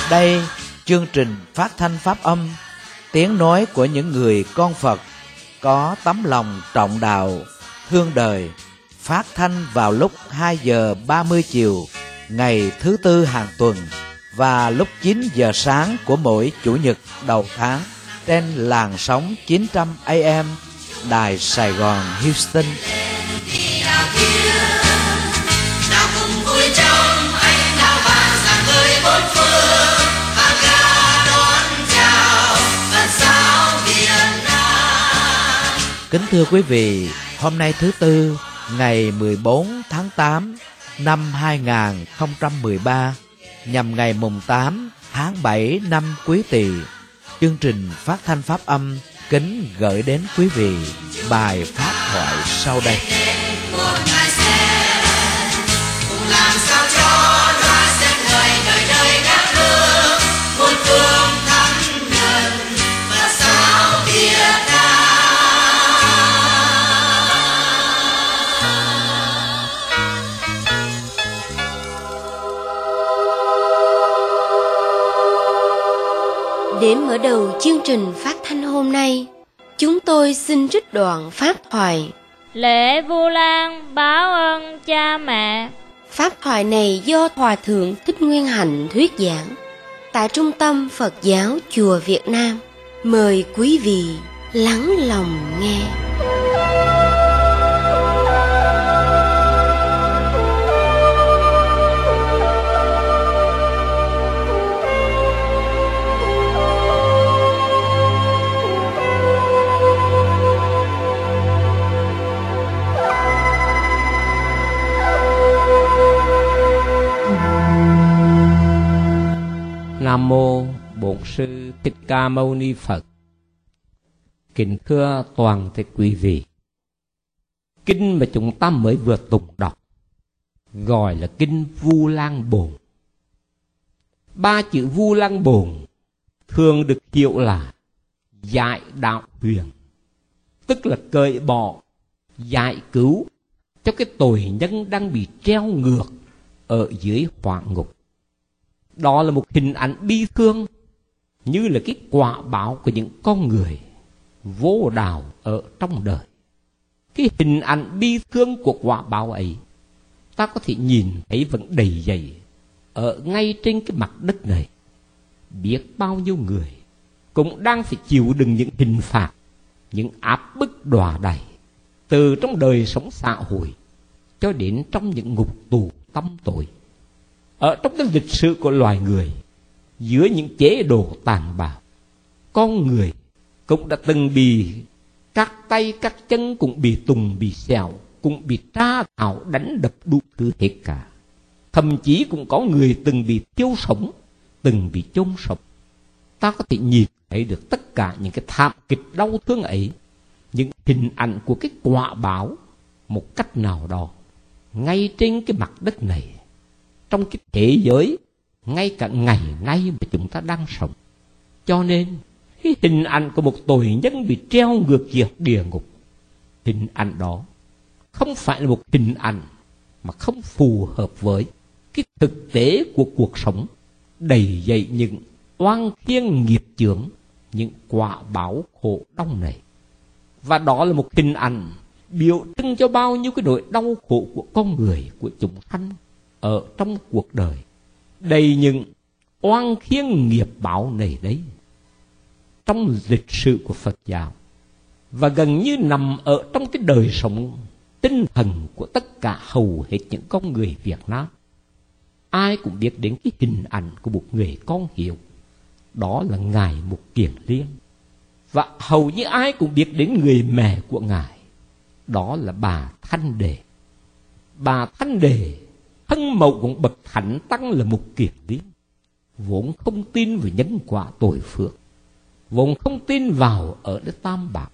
Đây, chương trình phát thanh pháp âm, tiếng nói của những người con Phật có tấm lòng trọng đạo, thương đời, phát thanh vào lúc 2 giờ 30 chiều ngày thứ Tư hàng tuần và lúc 9 giờ sáng của mỗi Chủ nhật đầu tháng trên làn sóng 900 AM Đài Sài Gòn Houston. Kính thưa quý vị, hôm nay thứ Tư, ngày 14 tháng 8 năm 2013, nhằm ngày mùng 8 tháng 7 năm Quý Tỵ, chương trình phát thanh pháp âm kính gửi đến quý vị bài pháp thoại sau đây. Để mở đầu chương trình phát thanh hôm nay, chúng tôi xin trích đoạn pháp thoại Lễ Vu Lan báo ơn cha mẹ. Pháp thoại này do Hòa Thượng Thích Nguyên Hạnh thuyết giảng tại Trung tâm Phật giáo Chùa Việt Nam. Mời quý vị lắng lòng nghe. Nam mô Bổn Sư Thích Ca Mâu Ni Phật. Kính thưa toàn thể quý vị, kinh mà chúng ta mới vừa tụng đọc gọi là kinh Vu Lan Bồn. 3 chữ Vu Lan Bồn thường được hiểu là giải đạo huyền, tức là cởi bỏ, giải cứu cho cái tội nhân đang bị treo ngược ở dưới hỏa ngục. Đó là một hình ảnh bi thương, như là cái quả báo của những con người vô đạo ở trong đời. Cái hình ảnh bi thương của quả báo ấy, ta có thể nhìn thấy vẫn đầy dày ở ngay trên cái mặt đất này. Biết bao nhiêu người cũng đang phải chịu đựng những hình phạt, những áp bức đọa đầy, từ trong đời sống xã hội cho đến trong những ngục tù tăm tối. Ở trong cái lịch sử của loài người, dưới những chế độ tàn bạo, con người cũng đã từng bị các tay các chân, cũng bị tùng bị xẻo, cũng bị tra thảo đánh đập đủ thứ hết cả. Thậm chí cũng có người từng bị thiêu sống, từng bị chôn sống. Ta có thể nhìn thấy được tất cả những cái thảm kịch đau thương ấy, những hình ảnh của cái quả báo một cách nào đó ngay trên cái mặt đất này, trong cái thế giới, ngay cả ngày nay mà chúng ta đang sống. Cho nên cái hình ảnh của một tội nhân bị treo ngược dưới địa ngục, hình ảnh đó không phải là một hình ảnh mà không phù hợp với cái thực tế của cuộc sống đầy dậy những oan khiên nghiệp chướng, những quả báo khổ đau này. Và đó là một hình ảnh biểu trưng cho bao nhiêu cái nỗi đau khổ của con người, của chúng sanh ở trong cuộc đời, đầy những oan khiên nghiệp báo này đấy. Trong lịch sử của Phật giáo, và gần như nằm ở trong cái đời sống tinh thần của tất cả hầu hết những con người Việt Nam, ai cũng biết đến cái hình ảnh của một người con hiếu, đó là Ngài Mục Kiền Liên. Và hầu như ai cũng biết đến người mẹ của Ngài, đó là bà Thanh Đề. Bà Thanh Đề thân mẫu của bậc thánh tăng là Mục Kiền Liên, vốn không tin vào nhân quả tội phước, vốn không tin vào ở đất tam bảo,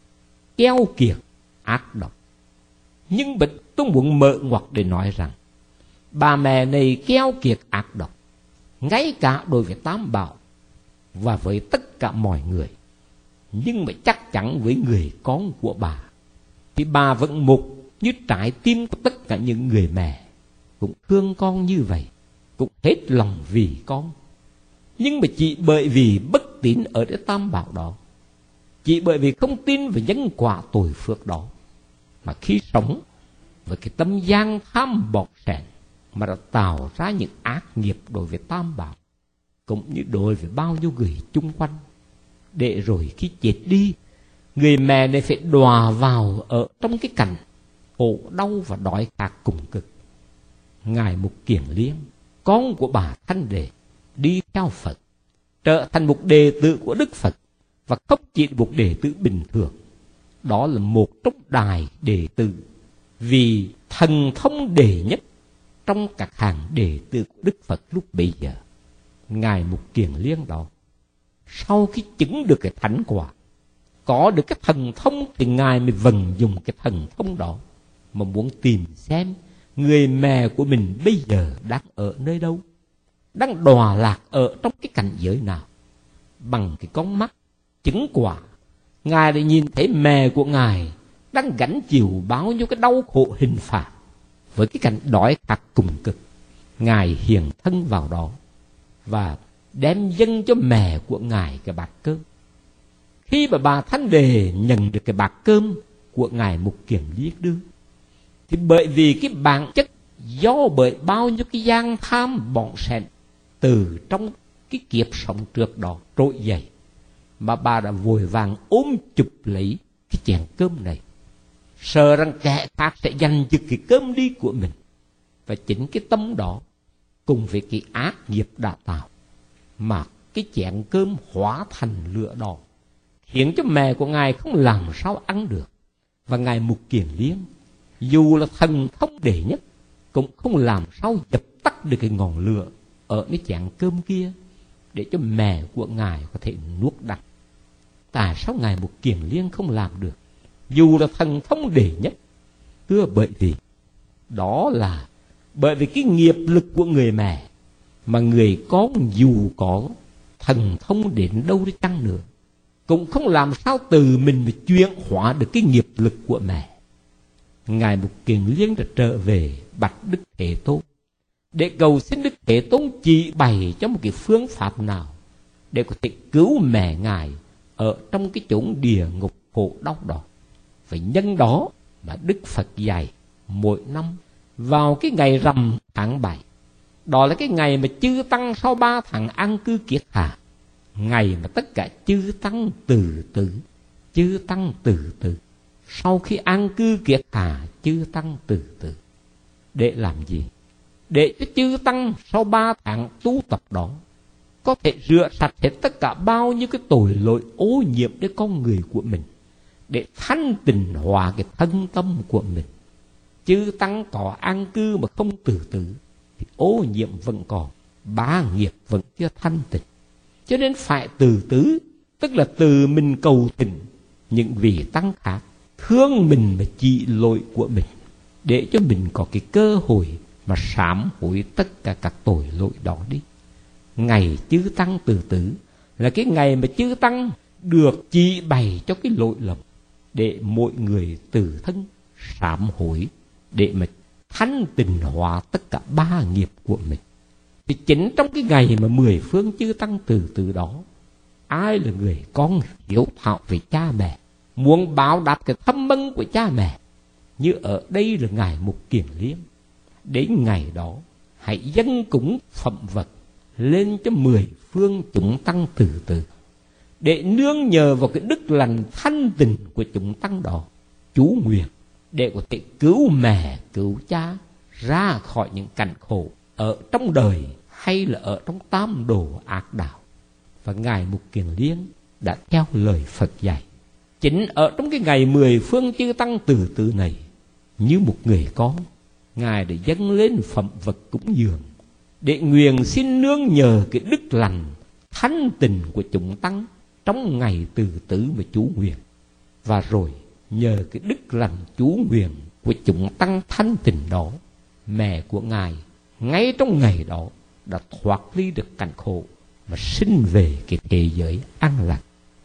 keo kiệt ác độc. Nhưng tôi muốn mở ngoặt để nói rằng bà mẹ này keo kiệt ác độc, ngay cả đối với tam bảo và với tất cả mọi người. Nhưng mà chắc chắn với người con của bà thì bà vẫn mục như trái tim của tất cả những người mẹ, cũng thương con như vậy, cũng hết lòng vì con. Nhưng mà chỉ bởi vì bất tín ở cái tam bảo đó, chỉ bởi vì không tin về nhân quả tội phước đó, mà khi sống với cái tâm gian tham bọt sẻn mà đã tạo ra những ác nghiệp đối với tam bảo, cũng như đối với bao nhiêu người chung quanh. Để rồi khi chết đi, người mẹ này phải đọa vào ở trong cái cảnh khổ đau và đói khát cùng cực. Ngài Mục Kiền Liên, con của bà Thanh Đề, đi theo Phật, trở thành một đệ tử của Đức Phật, và không chỉ một đệ tử bình thường. Đó là một trong đài đệ tử vì thần thông đệ nhất trong các hàng đệ tử của Đức Phật lúc bấy giờ. Ngài Mục Kiền Liên đó, sau khi chứng được cái thánh quả, có được cái thần thông, thì Ngài mới vận dụng cái thần thông đó mà muốn tìm xem người mẹ của mình bây giờ đang ở nơi đâu, đang đọa lạc ở trong cái cảnh giới nào. Bằng cái con mắt chứng quả, Ngài đã nhìn thấy mẹ của Ngài đang gánh chịu bao nhiêu cái đau khổ hình phạt với cái cảnh đói khát cùng cực. Ngài hiện thân vào đó và đem dâng cho mẹ của Ngài cái bát cơm. Khi mà bà Thanh Đề nhận được cái bát cơm của Ngài Mục Kiền Liên đưa, thì bởi vì cái bản chất do bởi bao nhiêu cái gian tham bỏng sẻn từ trong cái kiếp sống trước đó trỗi dậy, mà bà đã vội vàng ôm chụp lấy cái chén cơm này, sợ rằng kẻ khác sẽ giành giật cái cơm đi của mình. Và chính cái tâm đó cùng với cái ác nghiệp đã tạo, mà cái chén cơm hóa thành lửa đỏ, khiến cho mẹ của Ngài không làm sao ăn được. Và Ngài Mục Kiền Liên, dù là thần thông đệ nhất, cũng không làm sao dập tắt được cái ngọn lửa ở cái chén cơm kia để cho mẹ của Ngài có thể nuốt đắng. Tại sao Ngài Mục Kiền Liên không làm được, dù là thần thông đệ nhất? Thưa, bởi vì đó là bởi vì cái nghiệp lực của người mẹ, mà người con dù có thần thông đến đâu đi chăng nữa, cũng không làm sao từ mình mà chuyển hóa được cái nghiệp lực của mẹ. Ngài Mục Kiền Liên đã trở về bạch Đức Thế Tôn để cầu xin Đức Thế Tôn chỉ bày cho một cái phương pháp nào để có thể cứu mẹ Ngài ở trong cái chốn địa ngục khổ đau đó. Và nhân đó mà Đức Phật dạy mỗi năm vào cái ngày rằm tháng 7, đó là cái ngày mà chư tăng sau 3 tháng an cư kiết hạ, ngày mà tất cả chư tăng từ từ, sau khi an cư kiết hạ, chư tăng từ từ. Để làm gì? Để cho chư tăng sau 3 tháng tu tập đó có thể rửa sạch hết tất cả bao nhiêu cái tội lỗi ô nhiễm đến con người của mình, để thanh tịnh hòa cái thân tâm của mình. Chư tăng có an cư mà không từ từ thì ô nhiễm vẫn còn, bá nghiệp vẫn chưa thanh tịnh. Cho nên phải từ từ, tức là từ mình cầu tình những vị tăng khác thương mình mà trị lỗi của mình, để cho mình có cái cơ hội mà sám hối tất cả các tội lỗi đó đi. Ngày chư tăng từ từ là cái ngày mà chư tăng được chỉ bày cho cái lỗi lầm, để mỗi người từ thân sám hối, để mà thanh tịnh hóa tất cả 3 nghiệp của mình. Thì chính trong cái ngày mà 10 phương chư tăng từ từ đó, ai là người con hiếu thảo về cha mẹ, muốn báo đáp cái thâm ân của cha mẹ, như ở đây là Ngài Mục Kiền Liên, đến ngày đó hãy dâng cúng phẩm vật lên cho 10 phương chúng tăng từ từ, để nương nhờ vào cái đức lành thanh tịnh của chúng tăng đó, chú nguyện để có thể cứu mẹ cứu cha ra khỏi những cảnh khổ ở trong đời hay là ở trong tam đồ ác đạo. Và Ngài Mục Kiền Liên đã theo lời Phật dạy, chính ở trong cái ngày 10 phương chư tăng từ từ này, như một người con, Ngài đã dâng lên phẩm vật cúng dường, để nguyện xin nương nhờ cái đức lành thanh tịnh của chúng tăng trong ngày từ tử mà chú nguyện. Và rồi nhờ cái đức lành chú nguyện của chúng tăng thanh tịnh đó, mẹ của Ngài ngay trong ngày đó đã thoát ly được cảnh khổ mà sinh về cái thế giới an lạc.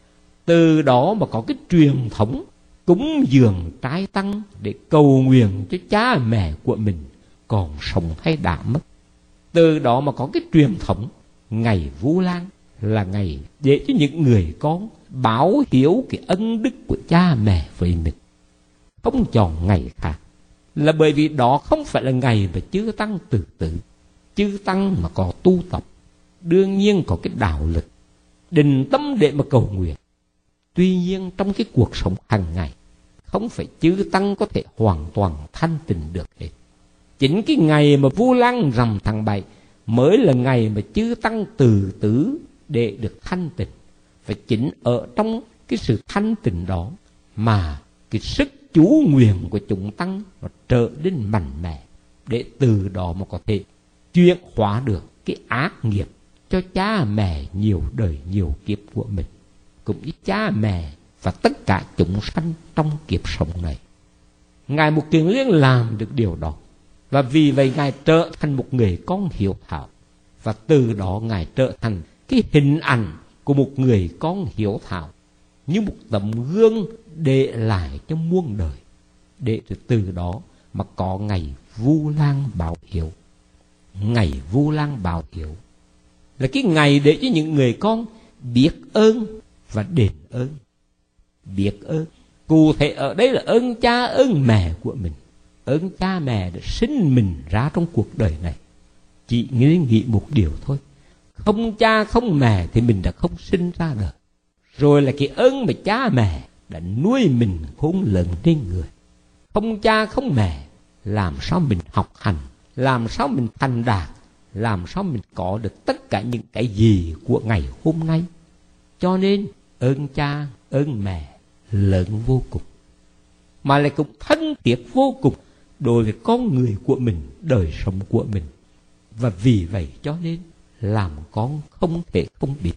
Từ đó mà có cái truyền thống cúng dường trái tăng để cầu nguyện cho cha mẹ của mình còn sống hay đã mất. Từ đó mà có cái truyền thống Ngày Vu Lan là ngày để cho những người con báo hiếu cái ân đức của cha mẹ với mình. Không chọn ngày khác là bởi vì đó không phải là ngày mà chư tăng tự tử. Chư tăng mà có tu tập, đương nhiên có cái đạo lực, định tâm để mà cầu nguyện. Tuy nhiên trong cái cuộc sống hàng ngày, không phải chư tăng có thể hoàn toàn thanh tịnh được hết. Chính cái ngày mà Vu Lan rằm tháng 7 mới là ngày mà chư tăng từ tử để được thanh tịnh. Và chính ở trong cái sự thanh tịnh đó mà cái sức chú nguyện của chúng tăng nó trở nên mạnh mẽ, để từ đó mà có thể chuyển hóa được cái ác nghiệp cho cha mẹ nhiều đời nhiều kiếp của mình, cũng như cha mẹ và tất cả chúng sanh trong kiếp sống này. Ngài Mục Kiền Liên làm được điều đó, và vì vậy Ngài trở thành một người con hiếu thảo, và từ đó Ngài trở thành cái hình ảnh của một người con hiếu thảo, như một tấm gương để lại cho muôn đời, để từ đó mà có ngày Vu Lan báo hiếu. Ngày Vu Lan báo hiếu là cái ngày để cho những người con biết ơn và đền ơn. Biết ơn cụ thể ở đây là ơn cha ơn mẹ của mình. Ơn cha mẹ đã sinh mình ra trong cuộc đời này. Chỉ nghĩ một điều thôi, không cha không mẹ thì mình đã không sinh ra đời. Rồi là cái ơn mà cha mẹ đã nuôi mình khôn lớn nên người. Không cha không mẹ, làm sao mình học hành, làm sao mình thành đạt, làm sao mình có được tất cả những cái gì của ngày hôm nay. Cho nên ơn cha ơn mẹ lớn vô cùng, mà lại cũng thân thiết vô cùng đối với con người của mình, đời sống của mình. Và vì vậy cho nên làm con không thể không biết.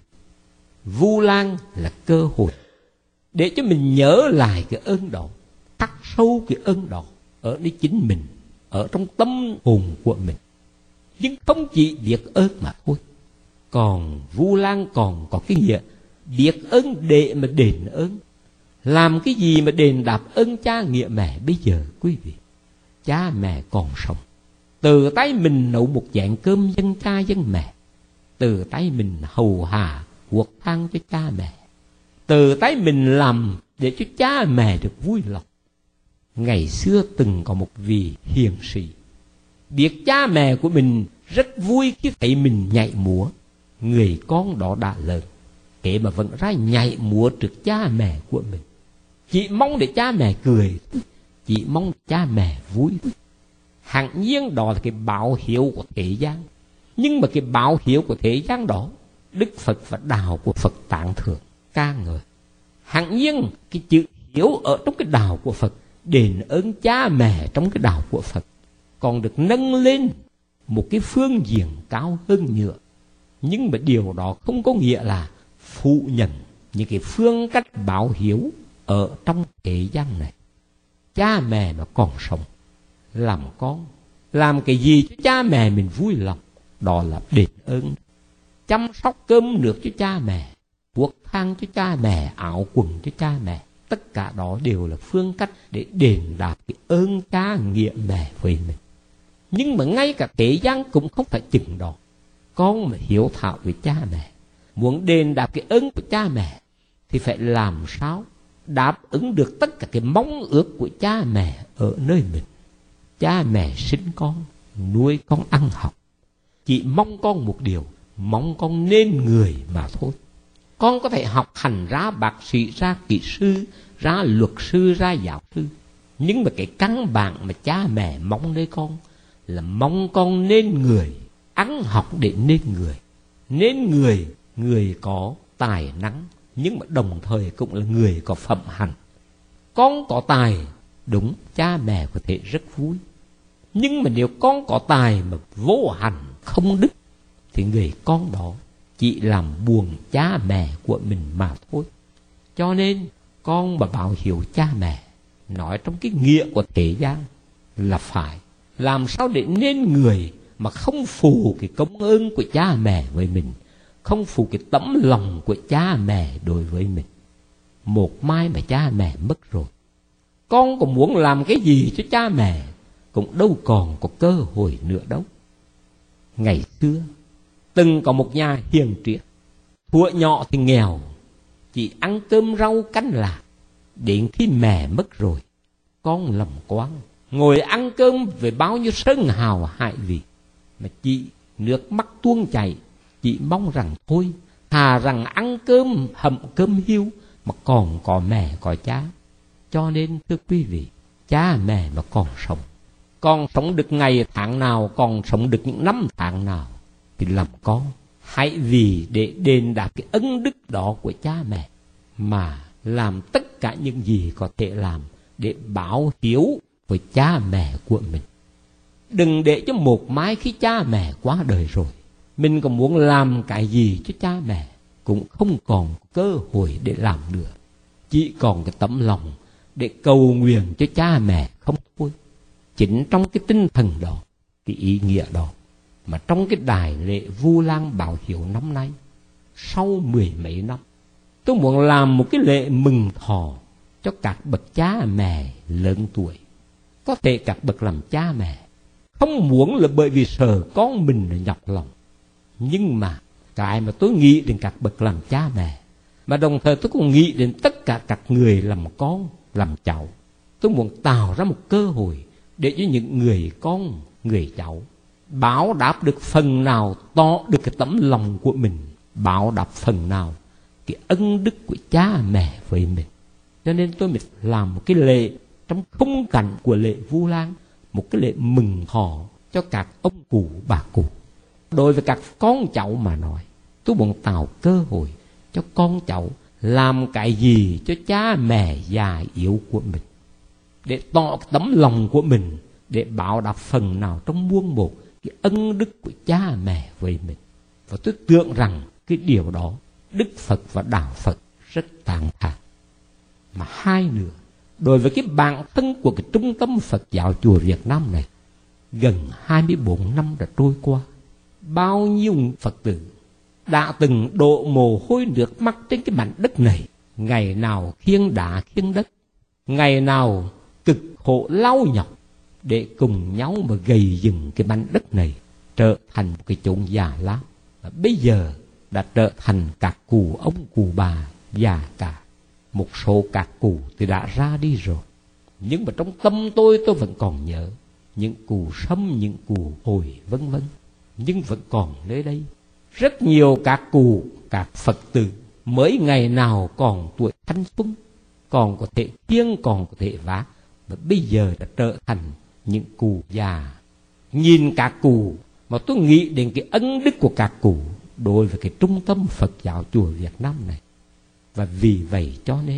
Vu Lan là cơ hội để cho mình nhớ lại cái ơn đó, khắc sâu cái ơn đó ở nơi chính mình, ở trong tâm hồn của mình. Nhưng không chỉ biết ơn mà thôi. Còn Vu Lan còn có cái nghĩa biết ơn để mà đền ơn. Làm cái gì mà đền đáp ơn cha nghĩa mẹ bây giờ quý vị? Cha mẹ còn sống, từ tay mình nấu một chén cơm dân cha dân mẹ, từ tay mình hầu hạ quốc thang cho cha mẹ, từ tay mình làm để cho cha mẹ được vui lòng. Ngày xưa từng có một vị hiền sĩ biết cha mẹ của mình rất vui khi thấy mình nhảy múa. Người con đó đã lớn, kể mà vẫn ra nhảy múa trước cha mẹ của mình, chỉ mong để cha mẹ cười, chỉ mong cha mẹ vui. Hẳn nhiên đó là cái báo hiếu của thế gian. Nhưng mà cái báo hiếu của thế gian đó, Đức Phật và đạo của Phật tán thưởng ca ngợi. Hẳn nhiên cái chữ hiếu ở trong cái đạo của Phật, đền ơn cha mẹ trong cái đạo của Phật, còn được nâng lên một cái phương diện cao hơn nữa. Nhưng mà điều đó không có nghĩa là phủ nhận những cái phương cách báo hiếu ở trong thế gian này. Cha mẹ mà còn sống, làm con, làm cái gì cho cha mẹ mình vui lòng, đó là đền ơn. Chăm sóc cơm nước cho cha mẹ, quốc thang cho cha mẹ, áo quần cho cha mẹ, tất cả đó đều là phương cách để đền đáp cái ơn cha nghĩa mẹ với mình. Nhưng mà ngay cả thế gian cũng không phải chừng đó. Con mà hiếu thảo với cha mẹ, muốn đền đáp cái ơn của cha mẹ, thì phải làm sao đáp ứng được tất cả cái mong ước của cha mẹ ở nơi mình. Cha mẹ sinh con, nuôi con ăn học, chỉ mong con một điều, mong con nên người mà thôi. Con có thể học hành ra bác sĩ, ra kỹ sư, ra luật sư, ra giáo sư, nhưng mà cái căn bản mà cha mẹ mong nơi con là mong con nên người, ăn học để nên người. Nên người, người có tài năng, nhưng mà đồng thời cũng là người có phẩm hạnh. Con có tài, đúng, cha mẹ có thể rất vui. Nhưng mà nếu con có tài mà vô hạnh, không đức, thì người con đó chỉ làm buồn cha mẹ của mình mà thôi. Cho nên con mà báo hiếu cha mẹ, nói trong cái nghĩa của thế gian là phải làm sao để nên người mà không phụ cái công ơn của cha mẹ với mình, không phụ cái tấm lòng của cha mẹ đối với mình. Một mai mà cha mẹ mất rồi, con còn muốn làm cái gì cho cha mẹ cũng đâu còn có cơ hội nữa đâu. Ngày xưa Từng có một nhà hiền triết, thuở nhỏ thì nghèo, chỉ ăn cơm rau canh lạc. Đến khi mẹ mất rồi, con lầm quán, ngồi ăn cơm với bao nhiêu sơn hào hại vị, mà chị nước mắt tuôn chảy. Chị mong rằng thôi, thà rằng ăn cơm hầm cơm hiu mà còn có mẹ có cha. Cho nên thưa quý vị, cha mẹ mà còn sống được ngày tháng nào, còn sống được những năm tháng nào, thì làm con hãy vì để đền đáp cái ân đức đó của cha mẹ mà làm tất cả những gì có thể làm để báo hiếu với cha mẹ của mình. Đừng để cho một mai khi cha mẹ quá đời rồi, mình còn muốn làm cái gì cho cha mẹ cũng không còn cơ hội để làm nữa. Chỉ còn cái tấm lòng để cầu nguyện cho cha mẹ không thôi. Chính trong cái tinh thần đó, cái ý nghĩa đó, mà trong cái đại lễ Vu Lan Báo Hiếu năm nay, sau 10 mấy năm, tôi muốn làm một cái lễ mừng thọ cho các bậc cha mẹ lớn tuổi. Có thể các bậc làm cha mẹ không muốn là bởi vì sợ con mình là nhọc lòng, nhưng mà cái mà tôi nghĩ đến các bậc làm cha mẹ, mà đồng thời tôi cũng nghĩ đến tất cả các người làm con, làm cháu. Tôi muốn tạo ra một cơ hội để cho những người con, người cháu báo đáp được phần nào, tỏ được cái tấm lòng của mình, báo đáp phần nào cái ân đức của cha mẹ với mình. Cho nên tôi mới làm một cái lễ trong khung cảnh của lễ Vu Lan, một cái lễ mừng thọ cho các ông cụ, bà cụ. Đối với các con cháu mà nói, tôi muốn tạo cơ hội cho con cháu làm cái gì cho cha mẹ già yếu của mình, để tỏ cái tấm lòng của mình, để báo đáp phần nào trong muôn một cái ân đức của cha mẹ với mình. Và tôi tưởng rằng cái điều đó Đức Phật và Đạo Phật rất tán thán. Mà hai nữa, đối với cái bản thân của cái trung tâm Phật giáo chùa Việt Nam này, gần 24 năm đã trôi qua, bao nhiêu Phật tử đã từng đổ mồ hôi nước mắt trên cái mảnh đất này, ngày nào khiêng đá khiêng đất, ngày nào cực khổ lau nhọc để cùng nhau mà gầy dựng cái mảnh đất này trở thành một cái chốn già lắm. Và bây giờ đã trở thành các cụ ông cụ bà già cả. Một số các cụ thì đã ra đi rồi, nhưng mà trong tâm tôi vẫn còn nhớ những cụ Sâm, những cụ Hồi vân vân, nhưng vẫn còn nơi đây. Rất nhiều các cụ, các Phật tử mới ngày nào còn tuổi thanh xuân, còn có thể kiêng, còn có thể vác, mà bây giờ đã trở thành những cụ già. Nhìn các cụ mà tôi nghĩ đến cái ân đức của các cụ đối với cái trung tâm Phật giáo chùa Việt Nam này. Và vì vậy cho nên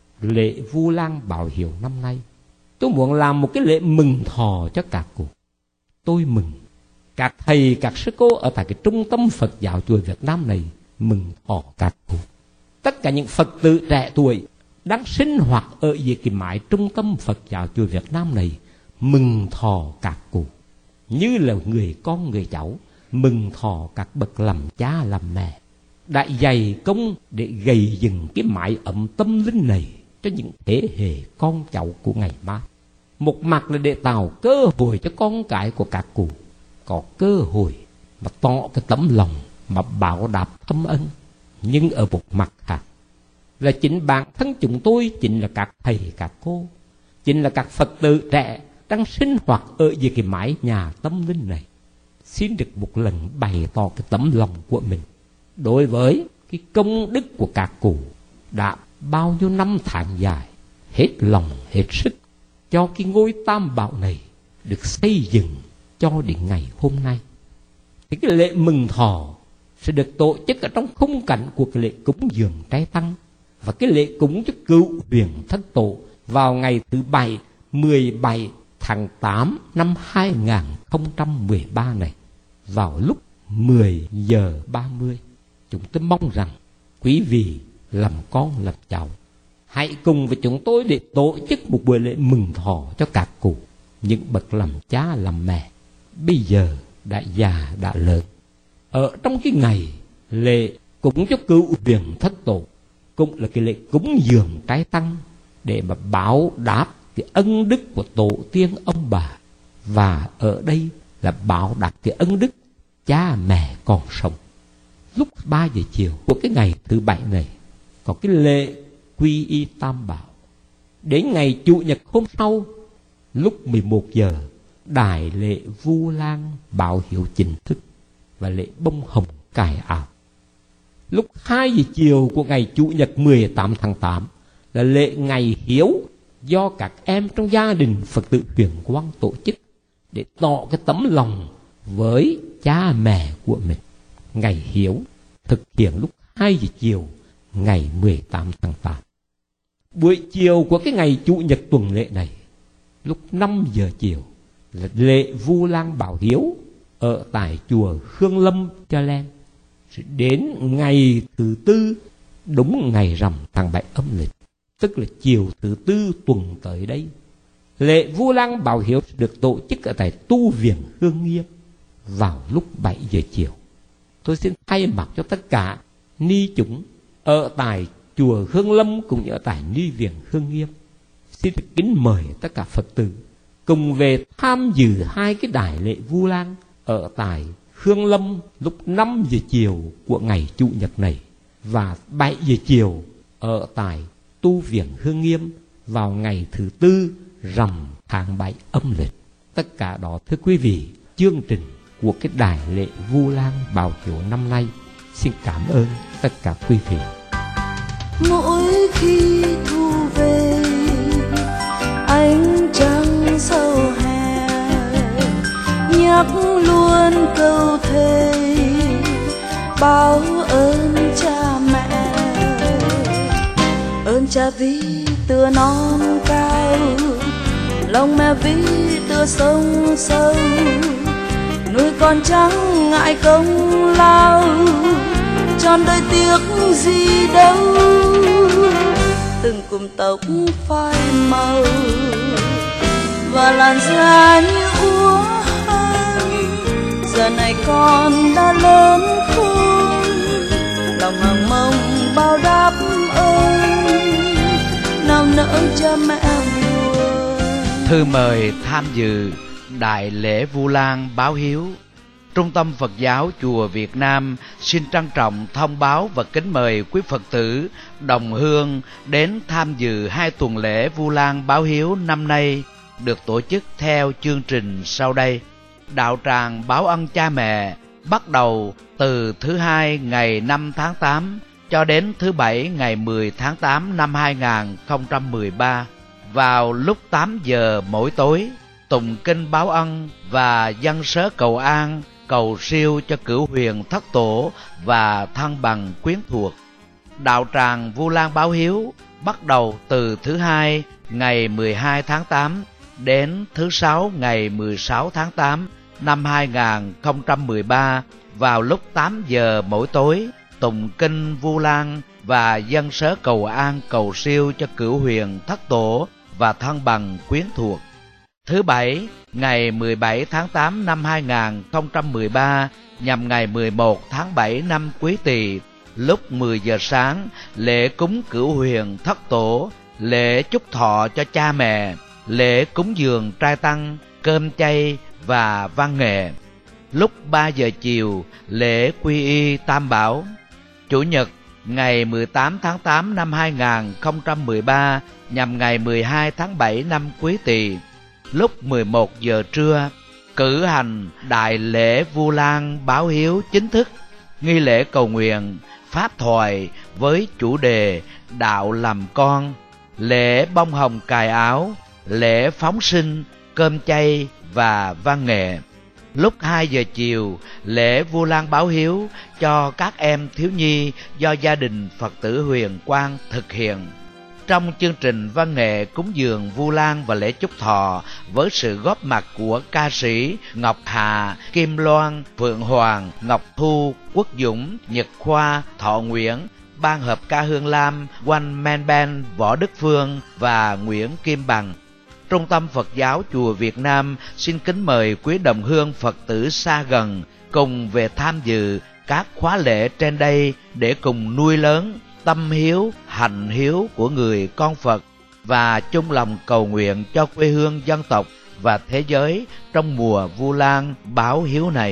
lễ Vu Lan Báo Hiếu năm nay, tôi muốn làm một cái lễ mừng thọ cho các cụ. Tôi mừng các thầy, các sư cô ở tại cái trung tâm Phật giáo chùa Việt Nam này mừng thọ các cụ. Tất cả những Phật tử trẻ tuổi đang sinh hoạt ở dưới cái mái trung tâm Phật giáo chùa Việt Nam này mừng thọ các cụ, như là người con người cháu mừng thọ các bậc làm cha làm mẹ đã dày công để gầy dựng cái mái ấm tâm linh này cho những thế hệ con cháu của ngày mai. Một mặt là để tạo cơ hội cho con cái của các cụ có cơ hội mà tỏ cái tấm lòng mà báo đáp thâm ân, nhưng ở một mặt khác là chính bản thân chúng tôi, chính là các thầy các cô, chính là các Phật tử trẻ đang sinh hoạt ở dưới cái mái nhà tâm linh này, xin được một lần bày tỏ cái tấm lòng của mình đối với cái công đức của các cụ đã bao nhiêu năm tháng dài hết lòng hết sức cho cái ngôi Tam Bảo này được xây dựng cho đến ngày hôm nay. Thì cái lễ mừng thọ sẽ được tổ chức ở trong khung cảnh của cái lễ cúng dường trai tăng và cái lễ cúng cho cựu huyền thất tổ vào ngày thứ Bảy 17 tháng 8 năm 2013 này, vào lúc 10 giờ 30. Chúng tôi mong rằng quý vị làm con làm cháu hãy cùng với chúng tôi để tổ chức một buổi lễ mừng thọ cho các cụ, những bậc làm cha làm mẹ bây giờ đã già đã lớn. Ở trong cái ngày lễ cúng cho cựu huyền thất tổ cũng là cái lễ cúng dường trai tăng để mà báo đáp cái ân đức của tổ tiên ông bà, và ở đây là báo đáp cái ân đức cha mẹ còn sống. Lúc 3 giờ chiều của cái ngày thứ Bảy này có cái lễ quy y Tam Bảo. Đến ngày Chủ nhật hôm sau, lúc 11 giờ, đại lễ Vu Lan báo hiếu chính thức và lễ bông hồng cài áo. Lúc 2 giờ chiều của ngày Chủ nhật 18 tháng 8 là lễ ngày hiếu do các em trong gia đình Phật tử Huyền Quang tổ chức để tỏ cái tấm lòng với cha mẹ của mình. Ngày hiếu thực hiện lúc 2 giờ chiều ngày 18 tháng 8. Buổi chiều của cái ngày Chủ nhật tuần lễ này, lúc 5 giờ chiều là lễ Vu Lan báo hiếu ở tại chùa Khương Lâm Cha Len. Đến ngày thứ Tư, đúng ngày rằm tháng 7 âm lịch, tức là chiều thứ Tư tuần tới đây, lễ Vu Lan báo hiếu được tổ chức ở tại tu viện Hương Nghiêm vào lúc 7 giờ chiều. Tôi xin thay mặt cho tất cả ni chúng ở tại chùa Hương Lâm cũng như ở tại ni viện Hương Nghiêm, xin kính mời tất cả Phật tử cùng về tham dự hai cái đại lễ Vu Lan ở tại Hương Lâm lúc 5 giờ chiều của ngày Chủ nhật này và 7 giờ chiều ở tại tu viện Hương Nghiêm vào ngày thứ Tư rằm tháng 7 âm lịch. Tất cả đó, thưa quý vị, chương trình của cái đại lễ Vu Lan báo hiếu năm nay. Xin cảm ơn tất cả quý vị. Mỗi khi thu về ánh trăng sâu hè nhắc luôn câu thề báo ơn cha mẹ, ơn cha vì tựa non cao, lòng mẹ vì tựa sông sâu, nuôi con trắng ngại công lao, tròn đời tiếc gì đâu. Từng cụm tóc phai màu và làn da như úa hồng, giờ này con đã lớn khôn, lòng hằng mong bao đáp ơn, nào nỡ cha mẹ buồn. Thư mời tham dự đại lễ Vu Lan báo hiếu. Trung tâm Phật giáo Chùa Việt Nam xin trân trọng thông báo và kính mời quý Phật tử đồng hương đến tham dự hai tuần lễ Vu Lan báo hiếu năm nay được tổ chức theo chương trình sau đây. Đạo tràng báo ân cha mẹ bắt đầu từ thứ Hai ngày 5 tháng 8 cho đến thứ Bảy ngày 10 tháng 8 năm 2013 vào lúc 8 giờ mỗi tối, tụng kinh báo ân và dâng sớ cầu an, cầu siêu cho cửu huyền thất tổ và thân bằng quyến thuộc. Đạo tràng Vu Lan báo hiếu bắt đầu từ thứ Hai ngày 12 tháng 8 đến thứ Sáu ngày 16 tháng 8 năm 2013 vào lúc 8 giờ mỗi tối, tụng kinh Vu Lan và dâng sớ cầu an, cầu siêu cho cửu huyền thất tổ và thân bằng quyến thuộc. Thứ Bảy, ngày 17 tháng 8 năm 2013 nhằm ngày 11 tháng 7 năm Quý Tỵ, lúc 10 giờ sáng, lễ cúng cửu huyền thất tổ, lễ chúc thọ cho cha mẹ, lễ cúng dường trai tăng, cơm chay và văn nghệ. Lúc 3 giờ chiều, lễ quy y Tam Bảo. Chủ nhật, ngày 18 tháng 8 năm 2013 nhằm ngày 12 tháng 7 năm Quý Tỵ, lúc 11 giờ trưa, cử hành đại lễ Vu Lan báo hiếu chính thức, nghi lễ cầu nguyện, pháp thoại với chủ đề đạo làm con, lễ bông hồng cài áo, lễ phóng sinh, cơm chay và văn nghệ. Lúc 2 giờ chiều, lễ Vu Lan báo hiếu cho các em thiếu nhi do gia đình Phật tử Huyền Quang thực hiện. Trong chương trình văn nghệ cúng dường Vu Lan và lễ chúc thọ với sự góp mặt của ca sĩ Ngọc Hà, Kim Loan, Phượng Hoàng, Ngọc Thu, Quốc Dũng, Nhật Khoa, Thọ Nguyễn, ban hợp ca Hương Lam, One Man Band Võ Đức Phương và Nguyễn Kim Bằng. Trung tâm Phật giáo Chùa Việt Nam xin kính mời quý đồng hương Phật tử xa gần cùng về tham dự các khóa lễ trên đây để cùng nuôi lớn tâm hiếu, hạnh hiếu của người con Phật và chung lòng cầu nguyện cho quê hương dân tộc và thế giới trong mùa Vu Lan báo hiếu này.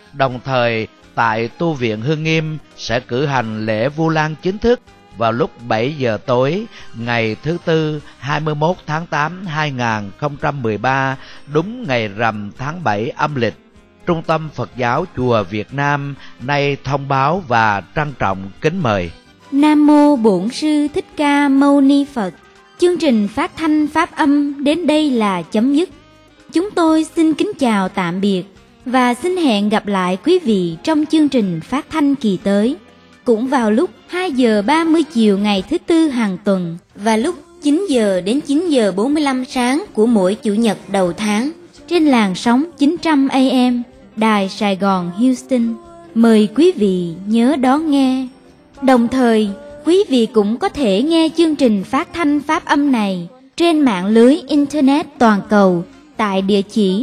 Đồng thời, tại tu viện Hương Nghiêm sẽ cử hành lễ Vu Lan chính thức vào lúc 7 giờ tối ngày thứ Tư 21 tháng 8 2013, đúng ngày rằm tháng 7 âm lịch. Trung tâm Phật giáo Chùa Việt Nam nay thông báo và trân trọng kính mời. Nam Mô Bổn Sư Thích Ca Mâu Ni Phật. Chương trình phát thanh Pháp âm đến đây là chấm dứt. Chúng tôi xin kính chào tạm biệt và xin hẹn gặp lại quý vị trong chương trình phát thanh kỳ tới, cũng vào lúc 2 giờ 30 chiều ngày thứ Tư hàng tuần và lúc 9 giờ đến 9 giờ 45 sáng của mỗi Chủ nhật đầu tháng trên làn sóng 900 AM Đài Sài Gòn Houston. Mời quý vị nhớ đón nghe. Đồng thời, quý vị cũng có thể nghe chương trình phát thanh Pháp âm này trên mạng lưới Internet toàn cầu tại địa chỉ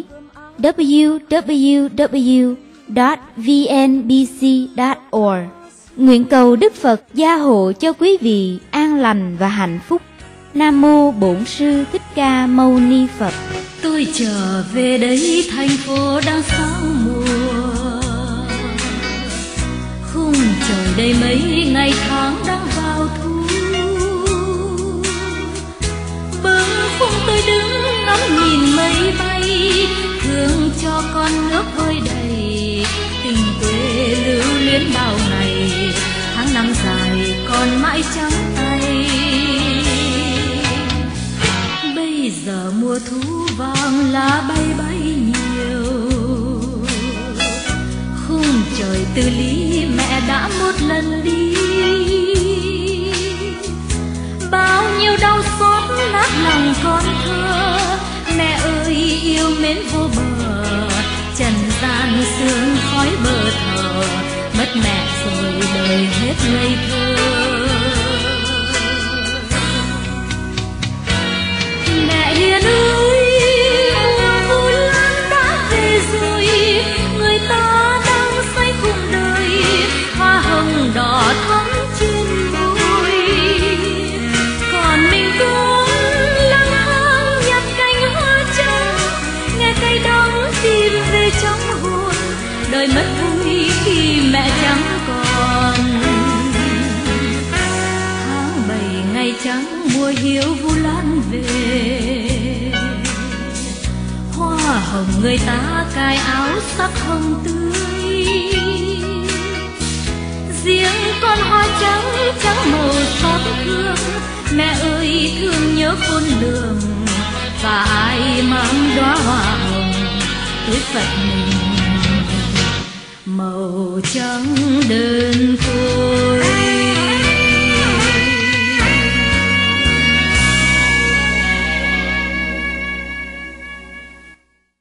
www.vnbc.org. Nguyện cầu Đức Phật gia hộ cho quý vị an lành và hạnh phúc. Nam Mô Bổn Sư Thích Ca Mâu Ni Phật. Tôi trở về đây thành phố đang sao mùa, khung trời đầy mấy ngày tháng đang vào thu. Bâng khuâng tôi đứng ngắm nhìn mây bay, thương cho con nước vơi đầy, tình quê lưu luyến bao ngày, tháng năm dài còn mãi trắng tay. Bây giờ mùa thu vàng lá bay bay nhiều, khung trời từ ly mẹ đã một lần đi. Bao nhiêu đau xót nát lòng con thơ, mẹ ơi yêu mến vô bờ, trần gian sương khói bờ thờ, mất mẹ rồi đời hết ngây thơ. Mẹ hiền ơi, mùa Vu Lan đã về rồi, người ta đang say khung đời, hoa hồng đỏ thắm trên môi, còn mình cũng lang thang nhặt cành hoa trắng, nghe cây đắng tìm về trong hồn, đời mất vui khi mẹ chẳng còn. Tháng 7 ngày trắng mùa hiu Vu Lan về, hoa hồng người ta cài áo sắc hồng tươi, riêng con hoa trắng trắng màu xót thương, mẹ ơi thương nhớ khôn lường, và ai mang đóa hoa hồng tới Phật mình màu trắng đơn côi.